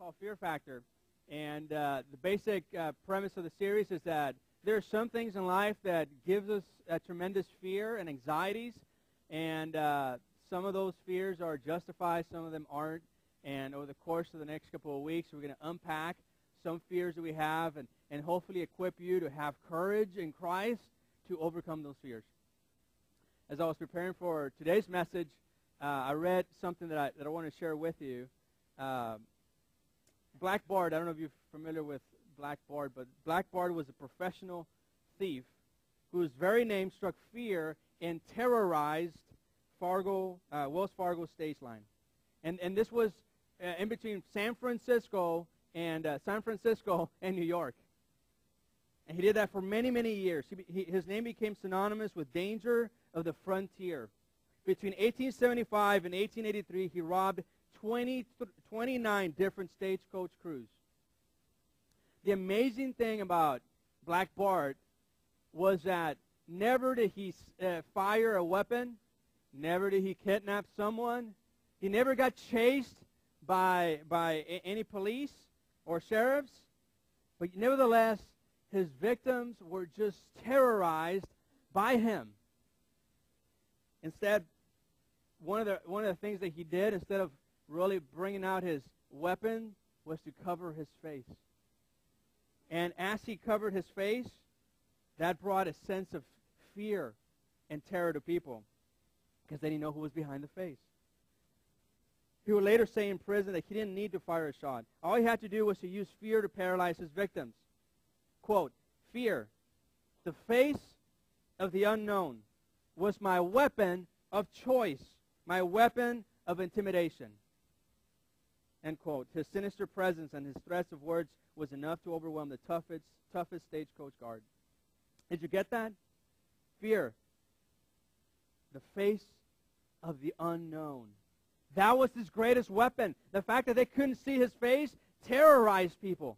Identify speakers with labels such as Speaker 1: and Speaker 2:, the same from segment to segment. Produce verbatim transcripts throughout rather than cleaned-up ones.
Speaker 1: called Fear Factor. And uh, the basic uh, premise of the series is that there are some things in life that gives us a tremendous fear and anxieties, and uh, some of those fears are justified, some of them aren't. And over the course of the next couple of weeks, we're going to unpack some fears that we have and, and hopefully equip you to have courage in Christ to overcome those fears. As I was preparing for today's message, uh, I read something that I, that I want to share with you. Uh, Black Bart, I don't know if you're familiar with Black Bart, but Black Bart was a professional thief whose very name struck fear and terrorized Fargo, uh, Wells Fargo stage line. And, and this was uh, in between San Francisco and uh, San Francisco and New York. And he did that for many, many years. He, he, his name became synonymous with danger of the frontier. Between eighteen seventy-five and eighteen eighty-three, he robbed twenty, twenty-nine different stagecoach crews. The amazing thing about Black Bart was that never did he uh, fire a weapon, never did he kidnap someone, he never got chased by, by a- any police or sheriffs, but nevertheless, his victims were just terrorized by him. Instead, one of the one of the things that he did, instead of really bringing out his weapon, was to cover his face. And as he covered his face, that brought a sense of fear and terror to people, because they didn't know who was behind the face. He would later say in prison that he didn't need to fire a shot. All he had to do was to use fear to paralyze his victims. Quote, "Fear, the face of the unknown, was my weapon of choice, my weapon of intimidation." End quote. His sinister presence and his threats of words was enough to overwhelm the toughest, toughest stagecoach guard. Did you get that? Fear, the face of the unknown. That was his greatest weapon. The fact that they couldn't see his face terrorized people.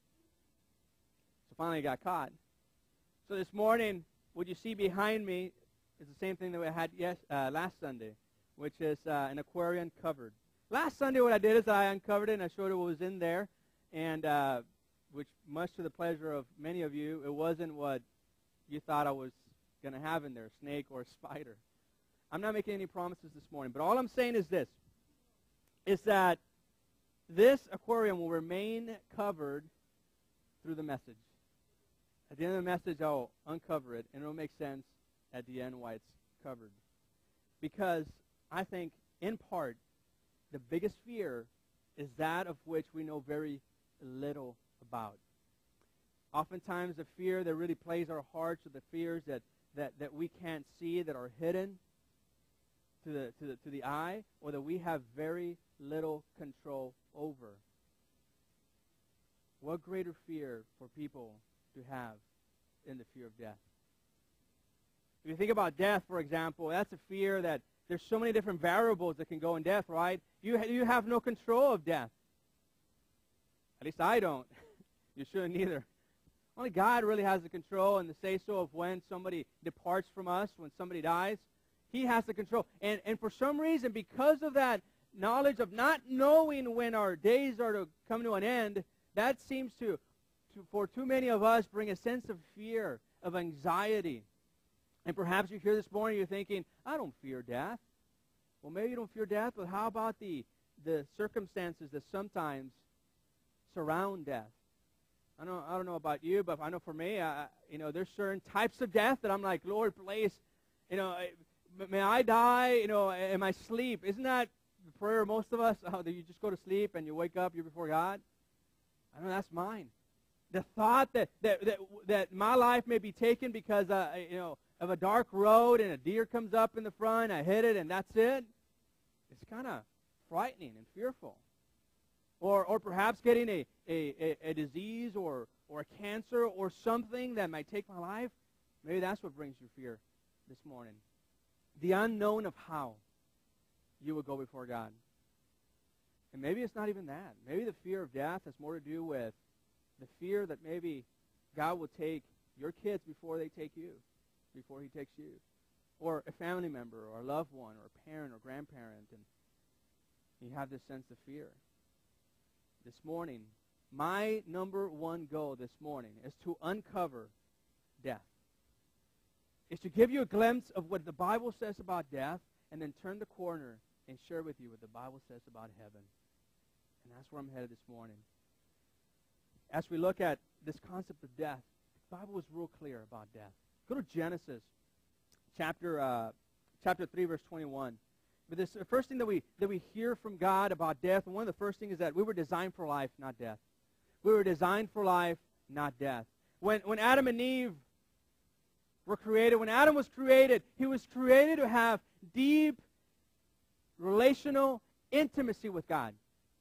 Speaker 1: So finally he got caught. So this morning, what you see behind me is the same thing that we had yes, uh, last Sunday, which is uh, an aquarium covered. Last Sunday what I did is I uncovered it and I showed you what was in there, and uh, which, much to the pleasure of many of you, it wasn't what you thought I was going to have in there, a snake or a spider. I'm not making any promises this morning, but all I'm saying is this, is that this aquarium will remain covered through the message. At the end of the message, I'll uncover it, and it'll make sense at the end why it's covered. Because I think, in part, the biggest fear is that of which we know very little about. Oftentimes, the fear that really plays our hearts are the fears that, that, that we can't see, that are hidden to the, to the, to the eye, or that we have very little control over. What greater fear for people to have than the fear of death? If you think about death, for example, that's a fear that there's so many different variables that can go in death, right? You, ha- you have no control of death. At least I don't. You shouldn't either. Only God really has the control and the say-so of when somebody departs from us, when somebody dies. He has the control. And, and for some reason, because of that knowledge of not knowing when our days are to come to an end, that seems to, to for too many of us, bring a sense of fear, of anxiety. And perhaps you're here this morning, you're thinking, I don't fear death. Well, maybe you don't fear death, but how about the, the circumstances that sometimes surround death? I don't, I don't know about you, but I know for me, I, you know, there's certain types of death that I'm like, Lord, please, you know, may I die, you know, in my sleep. Isn't that the prayer of most of us? Oh, that you just go to sleep and you wake up, you're before God? I know that's mine. The thought that, that, that, that my life may be taken because, uh, you know, of a dark road and a deer comes up in the front, I hit it and that's it, it's kind of frightening and fearful. Or or perhaps getting a, a, a, a disease or, or a cancer or something that might take my life. Maybe that's what brings you fear this morning. The unknown of how you will go before God. And maybe it's not even that. Maybe the fear of death has more to do with the fear that maybe God will take your kids before they take you, before he takes you. Or a family member or a loved one or a parent or grandparent, and you have this sense of fear. this morning, my number one goal this morning is to uncover death. Is to give you a glimpse of what the Bible says about death, and then turn the corner and share with you what the Bible says about heaven. And that's where I'm headed this morning. As we look at this concept of death, the Bible is real clear about death. Go to Genesis chapter uh, chapter three, verse twenty-one. But this the first thing that we that we hear from God about death, and one of the first things is that we were designed for life, not death. We were designed for life, not death. When when Adam and Eve were created, when Adam was created, he was created to have deep relational intimacy with God.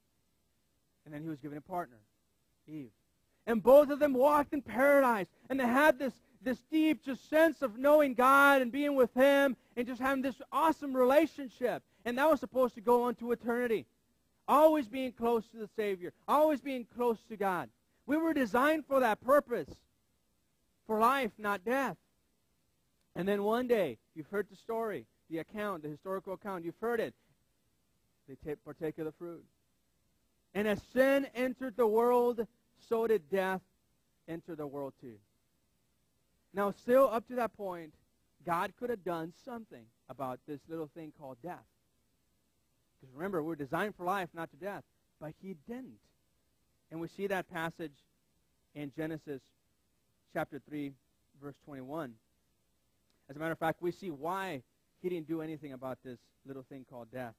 Speaker 1: And then he was given a partner, Eve. And both of them walked in paradise, and they had this, this deep just sense of knowing God and being with him and just having this awesome relationship. And that was supposed to go on to eternity. Always being close to the Savior, always being close to God. We were designed for that purpose, for life, not death. And then one day, you've heard the story, the account, the historical account, you've heard it. They take, partake of the fruit. And as sin entered the world, so did death enter the world too. Now, still up to that point, God could have done something about this little thing called death. Because remember, we're designed for life, not to death. But he didn't. And we see that passage in Genesis chapter three, verse twenty-one. As a matter of fact, we see why he didn't do anything about this little thing called death.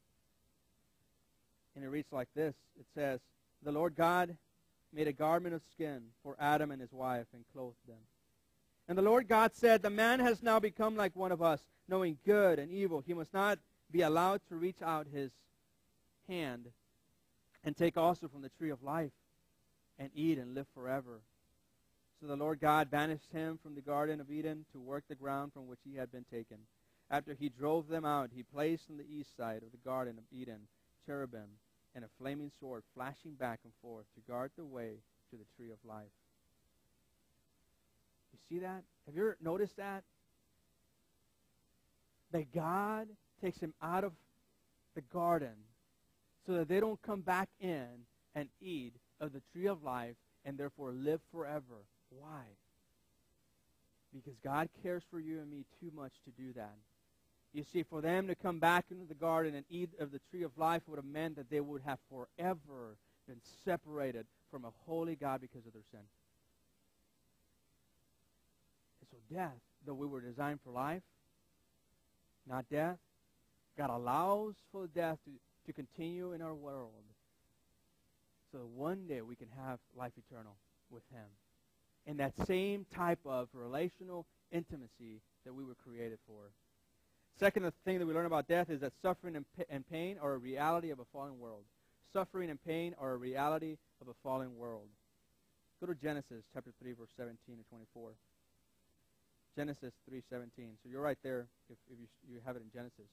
Speaker 1: And it reads like this. It says, "The Lord God made a garment of skin for Adam and his wife and clothed them. And the Lord God said, the man has now become like one of us, knowing good and evil. He must not be allowed to reach out his hand and take also from the tree of life and eat and live forever. So the Lord God banished him from the Garden of Eden to work the ground from which he had been taken. After he drove them out, he placed on the east side of the Garden of Eden cherubim and a flaming sword flashing back and forth to guard the way to the tree of life." You see that? Have you ever noticed that? That God takes him out of the garden so that they don't come back in and eat of the tree of life and therefore live forever. Why? Because God cares for you and me too much to do that. You see, for them to come back into the garden and eat of the tree of life would have meant that they would have forever been separated from a holy God because of their sin. And so death, though we were designed for life, not death, God allows for death to, to continue in our world so that one day we can have life eternal with him. In that same type of relational intimacy that we were created for. Second thing that we learn about death is that suffering and, pa- and pain are a reality of a fallen world. Suffering and pain are a reality of a fallen world. Go to Genesis chapter three, verse seventeen and twenty-four. Genesis three seventeen. So you're right there if, if you, you have it in Genesis.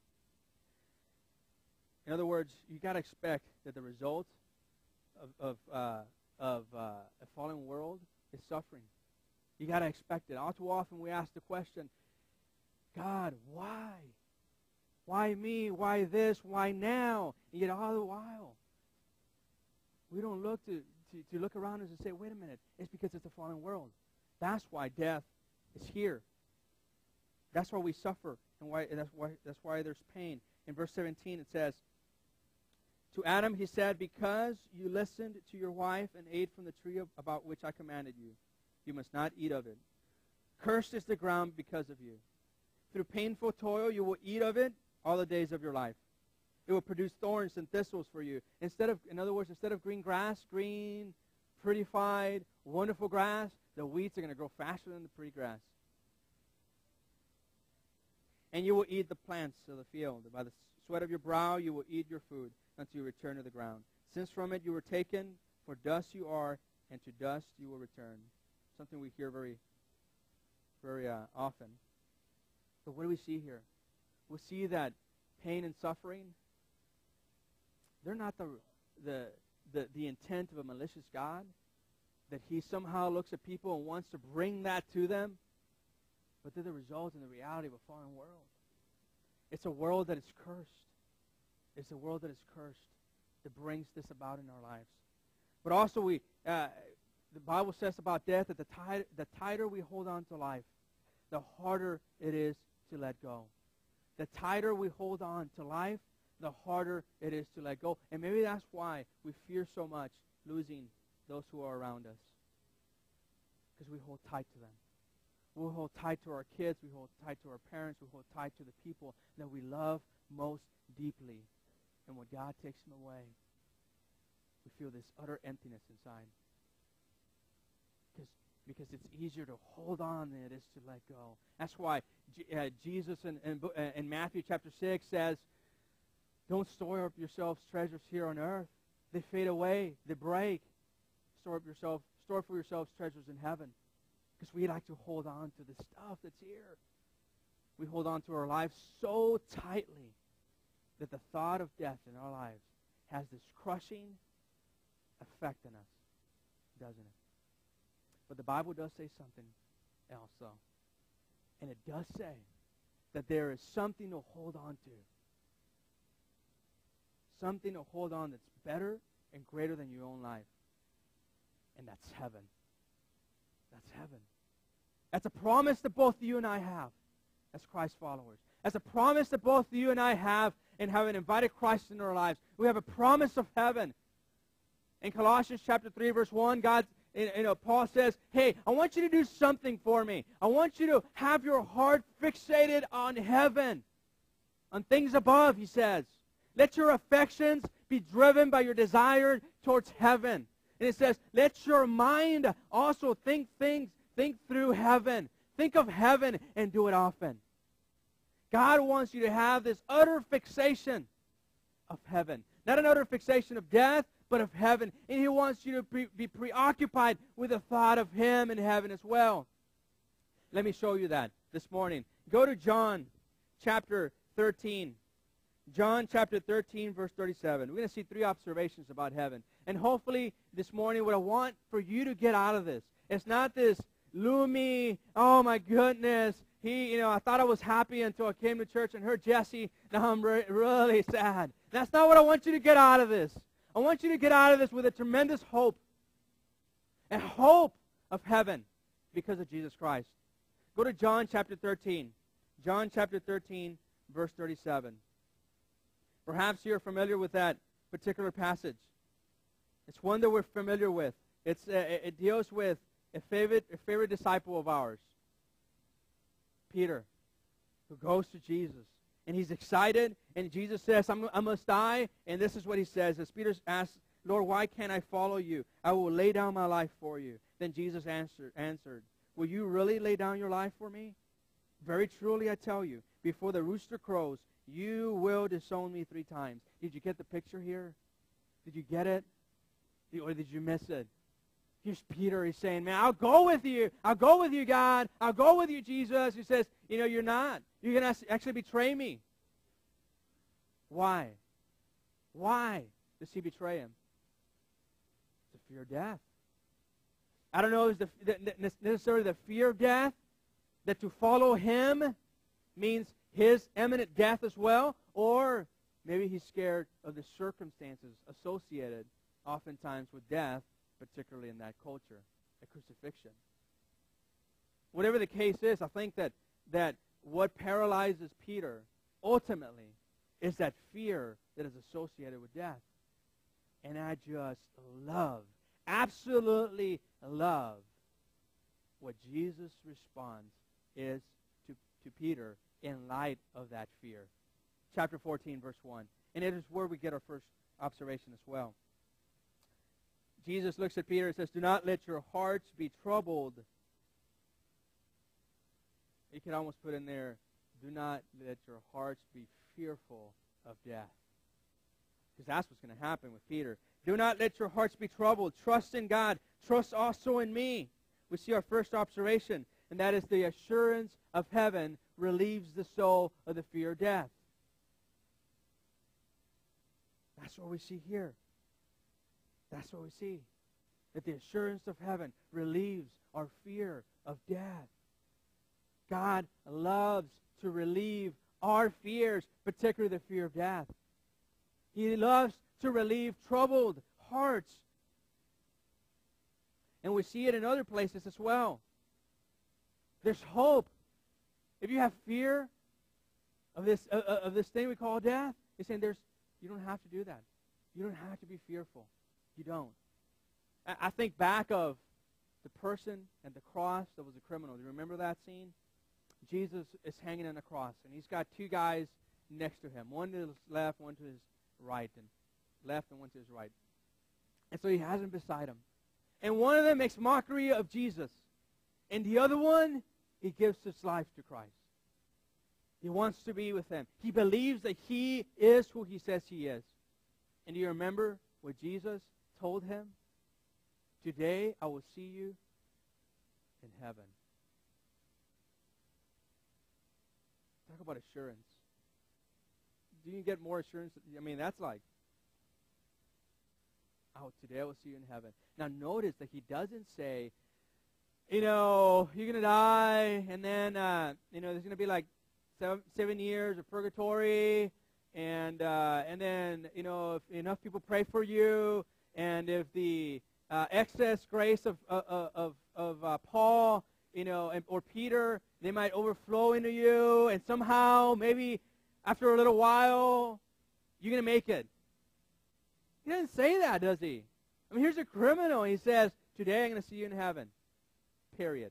Speaker 1: In other words, you got to expect that the result of of, uh, of uh, a fallen world is suffering. You got to expect it. All too often we ask the question, God, why? Why me? Why this? Why now? And yet all the while, we don't look to, to, to look around us and say, wait a minute, it's because it's a fallen world. That's why death is here. That's why we suffer, and why that's why that's why there's pain. In verse seventeen it says, "To Adam he said, because you listened to your wife and ate from the tree of, about which I commanded you, you must not eat of it. Cursed is the ground because of you. Through painful toil you will eat of it all the days of your life. It will produce thorns and thistles for you. Instead of, in other words, instead of green grass, green, prettified, wonderful grass, the weeds are going to grow faster than the pretty grass. And you will eat the plants of the field. By the sweat of your brow you will eat your food until you return to the ground. Since from it you were taken, for dust you are, and to dust you will return." Something we hear very, very uh, often. But what do we see here? We see that pain and suffering, they're not the, the, the, the intent of a malicious God, that he somehow looks at people and wants to bring that to them, but they're the result and the reality of a fallen world. It's a world that is cursed. It's a world that is cursed. that brings this about in our lives. But also, we uh, the Bible says about death that the, tit- the tighter we hold on to life, the harder it is to let go. The tighter we hold on to life, the harder it is to let go. And maybe that's why we fear so much losing those who are around us. Because we hold tight to them. We hold tight to our kids. We hold tight to our parents. We hold tight to the people that we love most deeply. And when God takes them away, we feel this utter emptiness inside. Because because it's easier to hold on than it is to let go. That's why G- uh, Jesus in, in, uh, in Matthew chapter six says, don't store up yourselves treasures here on earth. They fade away. They break. Store up yourself, store for yourselves treasures in heaven. Because we like to hold on to the stuff that's here. We hold on to our lives so tightly that the thought of death in our lives has this crushing effect on us, doesn't it? But the Bible does say something else, though. And it does say that there is something to hold on to. Something to hold on that's better and greater than your own life. And that's heaven. That's heaven. That's a promise that both you and I have as Christ followers. That's a promise that both you and I have in having invited Christ into our lives. We have a promise of heaven. In Colossians chapter three, verse one, God, you know, Paul says, hey, I want you to do something for me. I want you to have your heart fixated on heaven, on things above, he says. Let your affections be driven by your desire towards heaven. And it says, let your mind also think things, think through heaven. Think of heaven and do it often. God wants you to have this utter fixation of heaven. Not an utter fixation of death, but of heaven. And he wants you to pre- be preoccupied with the thought of him in heaven as well. Let me show you that this morning. Go to John chapter thirteen. John chapter thirteen, verse thirty-seven. We're going to see three observations about heaven. And hopefully this morning what I want for you to get out of this, it's not this gloomy, oh my goodness, he, you know, I thought I was happy until I came to church and heard Jesse. Now I'm re- really sad. That's not what I want you to get out of this. I want you to get out of this with a tremendous hope. A hope of heaven because of Jesus Christ. Go to John chapter thirteen. John chapter thirteen, verse thirty-seven. Perhaps you're familiar with that particular passage. It's one that we're familiar with. It's uh, it deals with a favorite, a favorite disciple of ours, Peter, who goes to Jesus. And he's excited, and Jesus says, I'm, I must die. And this is what he says. As Peter asks, Lord, why can't I follow you? I will lay down my life for you. Then Jesus answered, answered, will you really lay down your life for me? Very truly I tell you, before the rooster crows, you will disown me three times. Did you get the picture here? Did you get it? Or did you miss it? Here's Peter. He's saying, man, I'll go with you. I'll go with you, God. I'll go with you, Jesus. He says, you know, you're not. You're going to actually betray me. Why? Why does he betray him? The fear of death. I don't know if it's the, the, necessarily the fear of death, that to follow him means his imminent death as well, or maybe he's scared of the circumstances associated oftentimes with death, particularly in that culture, a crucifixion. Whatever the case is, I think that, that what paralyzes Peter ultimately is that fear that is associated with death. And I just love, absolutely love what Jesus' response is to, to Peter in light of that fear. Chapter fourteen, verse one. And it is where we get our first observation as well. Jesus looks at Peter and says, do not let your hearts be troubled. You can almost put in there, do not let your hearts be fearful of death. Because that's what's going to happen with Peter. Do not let your hearts be troubled. Trust in God. Trust also in me. We see our first observation, and that is the assurance of heaven relieves the soul of the fear of death. That's what we see here. That's what we see. That the assurance of heaven relieves our fear of death. God loves to relieve our fears, particularly the fear of death. He loves to relieve troubled hearts. And we see it in other places as well. There's hope. If you have fear of this uh, of this thing we call death, he's saying there's you don't have to do that. You don't have to be fearful. You don't. I, I think back of the person and the cross that was a criminal. Do you remember that scene? Jesus is hanging on a cross, and he's got two guys next to him, one to his left, one to his right, and left and one to his right. And so he has them beside him. And one of them makes mockery of Jesus. And the other one, he gives his life to Christ. He wants to be with him. He believes that he is who he says he is. And do you remember what Jesus told him? Today I will see you in heaven. Talk about assurance. Do you get more assurance? I mean, that's like, oh, today I will see you in heaven. Now notice that he doesn't say, you know, you're going to die, and then, uh, you know, there's going to be like seven, seven years of purgatory, and uh, and then, you know, if enough people pray for you, and if the uh, excess grace of uh, of of uh, Paul, you know, and, or Peter, they might overflow into you, and somehow, maybe after a little while, you're going to make it. He doesn't say that, does he? I mean, here's a criminal. He says, today I'm going to see you in heaven. Period.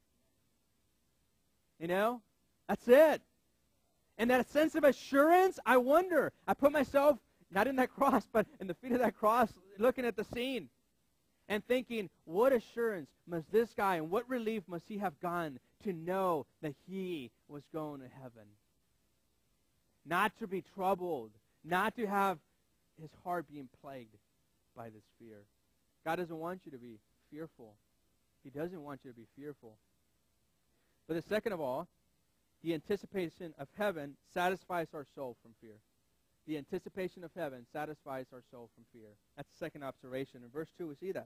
Speaker 1: You know? That's it. And that sense of assurance, I wonder. I put myself, not in that cross, but in the feet of that cross, looking at the scene and thinking, what assurance must this guy and what relief must he have gotten to know that he was going to heaven? Not to be troubled, not to have his heart being plagued by this fear. God doesn't want you to be fearful. He doesn't want you to be fearful. But the second of all, the anticipation of heaven satisfies our soul from fear. The anticipation of heaven satisfies our soul from fear. That's the second observation. In verse two, we see that.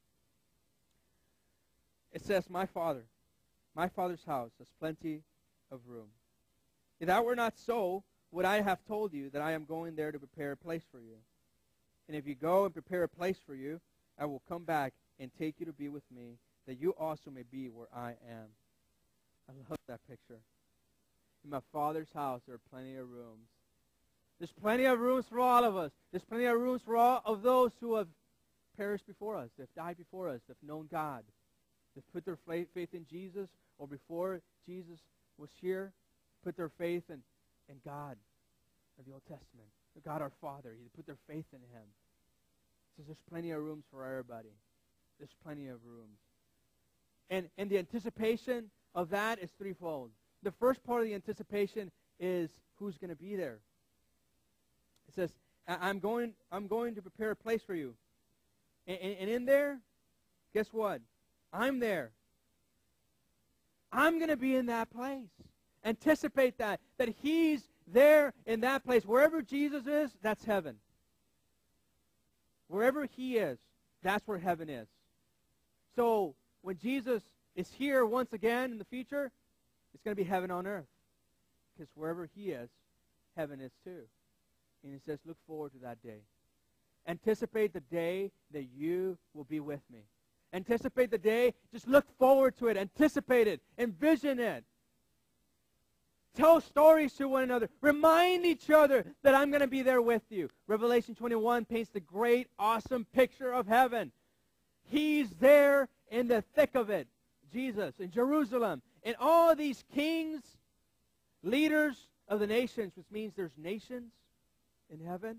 Speaker 1: It says, my Father, my Father's house has plenty of room. If that were not so, would I have told you that I am going there to prepare a place for you? And if you go and prepare a place for you, I will come back and take you to be with me, that you also may be where I am. I love that picture. In my Father's house, there are plenty of rooms. There's plenty of rooms for all of us. There's plenty of rooms for all of those who have perished before us, that have died before us, that have known God, that put their faith in Jesus, or before Jesus was here, put their faith in, in God of the Old Testament, God our Father. He put their faith in him. He says there's plenty of rooms for everybody. There's plenty of rooms. And, and the anticipation of that is threefold. The first part of the anticipation is who's going to be there. It says, I'm going, I'm going to prepare a place for you. And, and, and in there, guess what? I'm there. I'm going to be in that place. Anticipate that, that he's there in that place. Wherever Jesus is, that's heaven. Wherever he is, that's where heaven is. So when Jesus is here once again in the future, it's going to be heaven on earth. Because wherever he is, heaven is too. And he says, look forward to that day. Anticipate the day that you will be with me. Anticipate the day. Just look forward to it. Anticipate it. Envision it. Tell stories to one another. Remind each other that I'm going to be there with you. Revelation twenty-one paints the great, awesome picture of heaven. He's there in the thick of it. Jesus in Jerusalem. And all these kings, leaders of the nations, which means there's nations in heaven.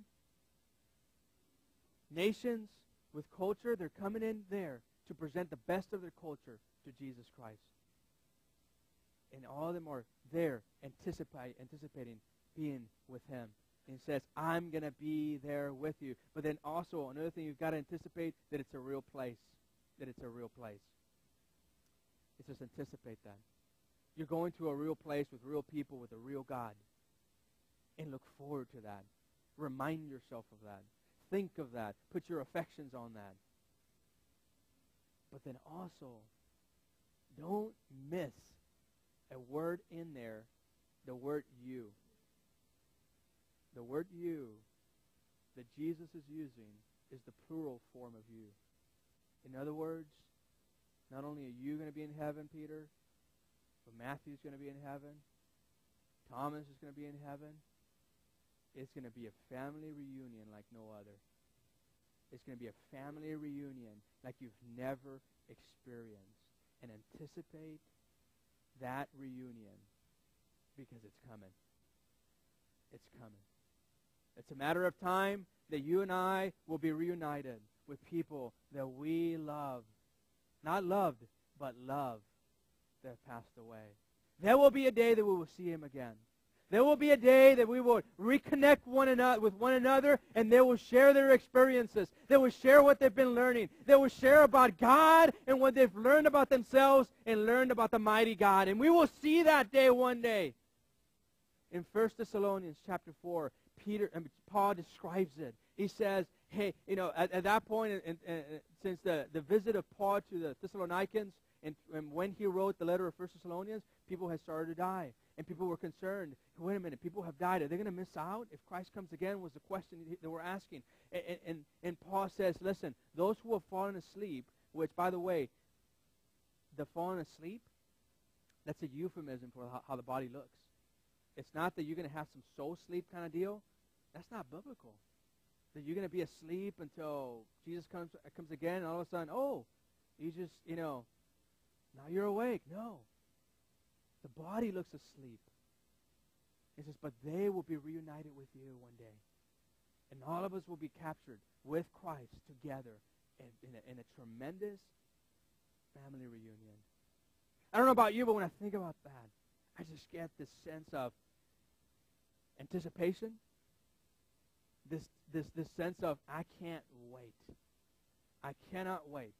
Speaker 1: Nations with culture, they're coming in there to present the best of their culture to Jesus Christ. And all of them are there anticipate, anticipating being with him. And he says, I'm going to be there with you. But then also, another thing you've got to anticipate, that it's a real place. That it's a real place. It says anticipate that. You're going to a real place with real people, with a real God. And look forward to that. Remind yourself of that. Think of that. Put your affections on that. But then also, don't miss a word in there, the word you. The word you that Jesus is using is the plural form of you. In other words, not only are you going to be in heaven, Peter, but Matthew's going to be in heaven. Thomas is going to be in heaven. It's going to be a family reunion like no other. It's going to be a family reunion like you've never experienced. And anticipate that reunion because it's coming. It's coming. It's a matter of time that you and I will be reunited with people that we love. Not loved, but love that have passed away. There will be a day that we will see him again. There will be a day that we will reconnect one another with one another, and they will share their experiences. They will share what they've been learning. They will share about God and what they've learned about themselves and learned about the mighty God. And we will see that day one day. In First Thessalonians chapter four, Peter and Paul describes it. He says, hey, you know, at, at that point, and, and, and since the, the visit of Paul to the Thessalonians, and, and when he wrote the letter of First Thessalonians, people had started to die. And people were concerned, wait a minute, people have died. Are they going to miss out if Christ comes again, was the question they were asking. And, and, and Paul says, listen, those who have fallen asleep, which, by the way, the fallen asleep, that's a euphemism for how, how the body looks. It's not that you're going to have some soul sleep kind of deal. That's not biblical. That you're going to be asleep until Jesus comes comes again, and all of a sudden, oh, you just, you know, now you're awake. No. The body looks asleep. It says, but they will be reunited with you one day. And all of us will be captured with Christ together in, in, a, in a tremendous family reunion. I don't know about you, but when I think about that, I just get this sense of anticipation, this, this, this sense of I can't wait. I cannot wait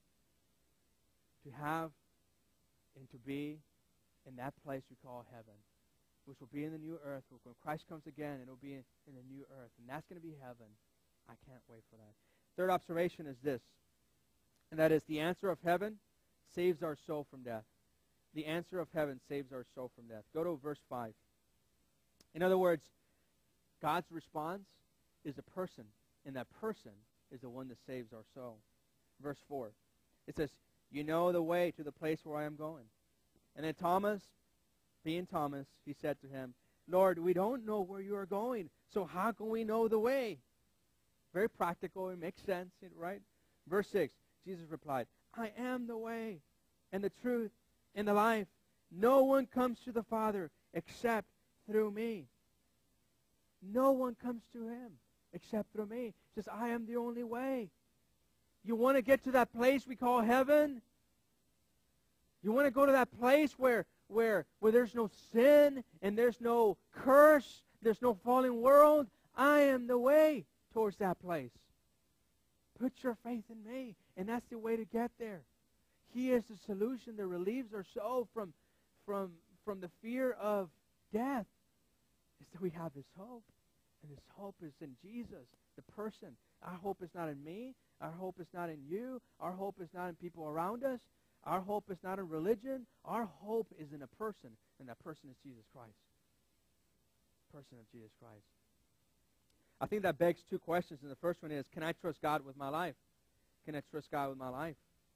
Speaker 1: to have and to be in that place we call heaven, which will be in the new earth. When Christ comes again, it will be in, in the new earth. And that's going to be heaven. I can't wait for that. Third observation is this, and that is the answer of heaven saves our soul from death. The answer of heaven saves our soul from death. Go to verse five. In other words, God's response is a person, and that person is the one that saves our soul. Verse four. It says, you know the way to the place where I am going. And then Thomas, being Thomas, he said to him, Lord, we don't know where you are going, so how can we know the way? Very practical. It makes sense, right? Verse six, Jesus replied, I am the way and the truth and the life. No one comes to the Father except through me. No one comes to him except through me. He says, I am the only way. You want to get to that place we call heaven? You want to go to that place where, where, where there's no sin and there's no curse, there's no fallen world? I am the way towards that place. Put your faith in me, and that's the way to get there. He is the solution that relieves our soul from, from, from the fear of death. Is that we have this hope, and this hope is in Jesus, the person. Our hope is not in me. Our hope is not in you. Our hope is not in people around us. Our hope is not in religion. Our hope is in a person, and that person is Jesus Christ. Person of Jesus Christ. I think that begs two questions, and the first one is, can I trust God with my life? Can I trust God with my life?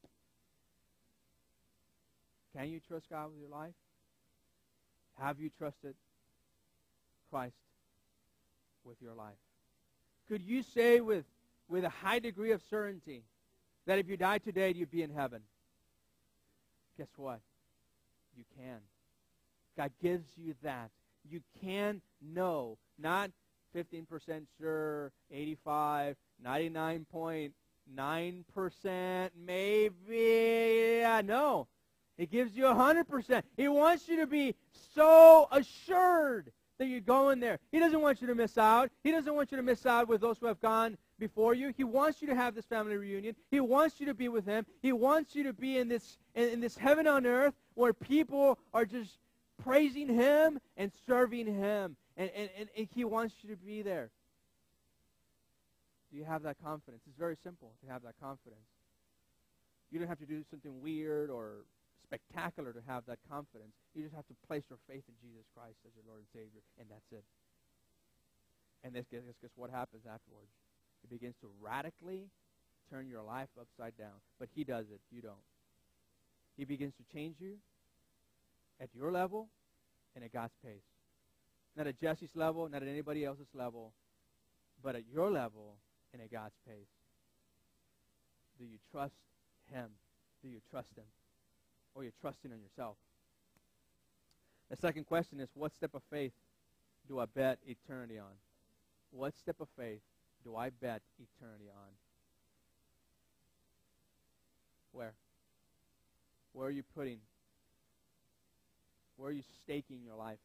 Speaker 1: Can you trust God with your life? Have you trusted Christ with your life? Could you say with, with a high degree of certainty that if you died today, you'd be in heaven? Guess what? You can. God gives you that. You can know, not fifteen percent sure, eighty-five, ninety-nine point nine percent, maybe. Yeah, no. He gives you one hundred percent. He wants you to be so assured that you're going there. He doesn't want you to miss out. He doesn't want you to miss out with those who have gone before you. He wants you to have this family reunion. He wants you to be with him. He wants you to be in this in, in this heaven on earth where people are just praising him and serving him. And, and, and, and he wants you to be there. Do you have that confidence? It's very simple to have that confidence. You don't have to do something weird or spectacular to have that confidence. You just have to place your faith in Jesus Christ as your Lord and Savior, and that's it. And this, guess, guess what happens afterwards? It begins to radically turn your life upside down. But he does it. You don't. He begins to change you at your level and at God's pace. Not at Jesse's level, not at anybody else's level, but at your level and at God's pace. Do you trust him? Do you trust him? Or you're trusting on yourself? The second question is, what step of faith do I bet eternity on? What step of faith do I bet eternity on? Where? Where are you putting? Where are you staking your life?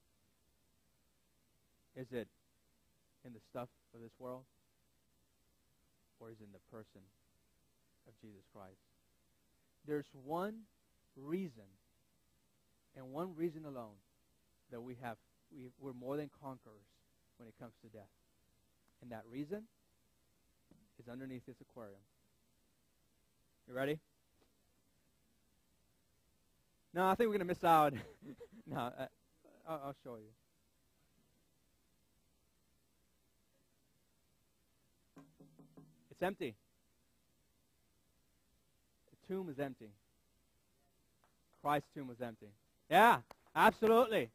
Speaker 1: Is it in the stuff of this world? Or is it in the person of Jesus Christ? There's one reason, and one reason alone, that we have, we, we're more than conquerors when it comes to death. And that reason is underneath this aquarium. You ready? No, I think we're going to miss out. no, uh, I'll, I'll show you. It's empty. The tomb is empty. Christ's tomb was empty. Yeah, absolutely.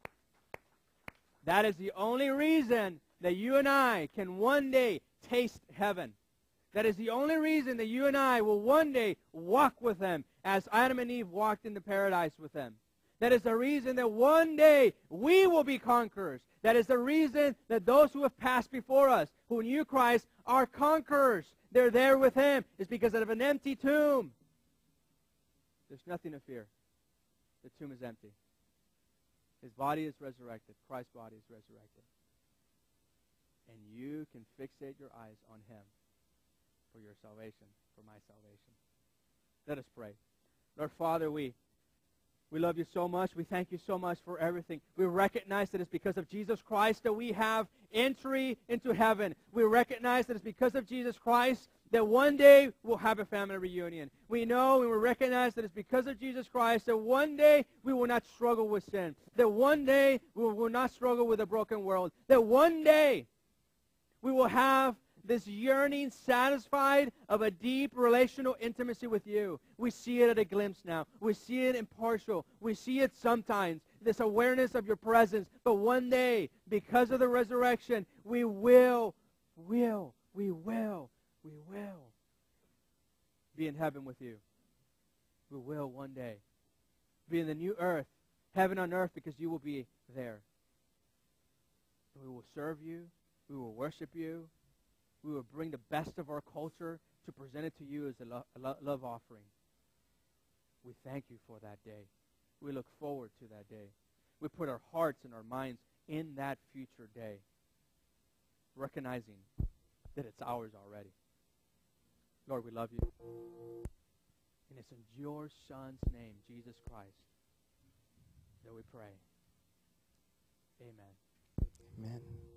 Speaker 1: That is the only reason that you and I can one day taste heaven. That is the only reason that you and I will one day walk with him as Adam and Eve walked into paradise with him. That is the reason that one day we will be conquerors. That is the reason that those who have passed before us, who knew Christ, are conquerors. They're there with him. It's because of an empty tomb. There's nothing to fear. The tomb is empty. His body is resurrected. Christ's body is resurrected. And you can fixate your eyes on him for your salvation, for my salvation. Let us pray. Lord Father, we we love you so much. We thank you so much for everything. We recognize that it's because of Jesus Christ that we have entry into heaven. We recognize that it's because of Jesus Christ that one day we'll have a family reunion. We know and we recognize that it's because of Jesus Christ that one day we will not struggle with sin. That one day we will not struggle with a broken world. That one day we will have this yearning satisfied of a deep relational intimacy with you. We see it at a glimpse now. We see it impartial. We see it sometimes, this awareness of your presence. But one day, because of the resurrection, we will, will, we will, we will be in heaven with you. We will one day be in the new earth, heaven on earth, because you will be there. We will serve you. We will worship you. We will bring the best of our culture to present it to you as a, lo- a lo- love offering. We thank you for that day. We look forward to that day. We put our hearts and our minds in that future day, recognizing that it's ours already. Lord, we love you. And it's in your Son's name, Jesus Christ, that we pray. Amen.
Speaker 2: Amen.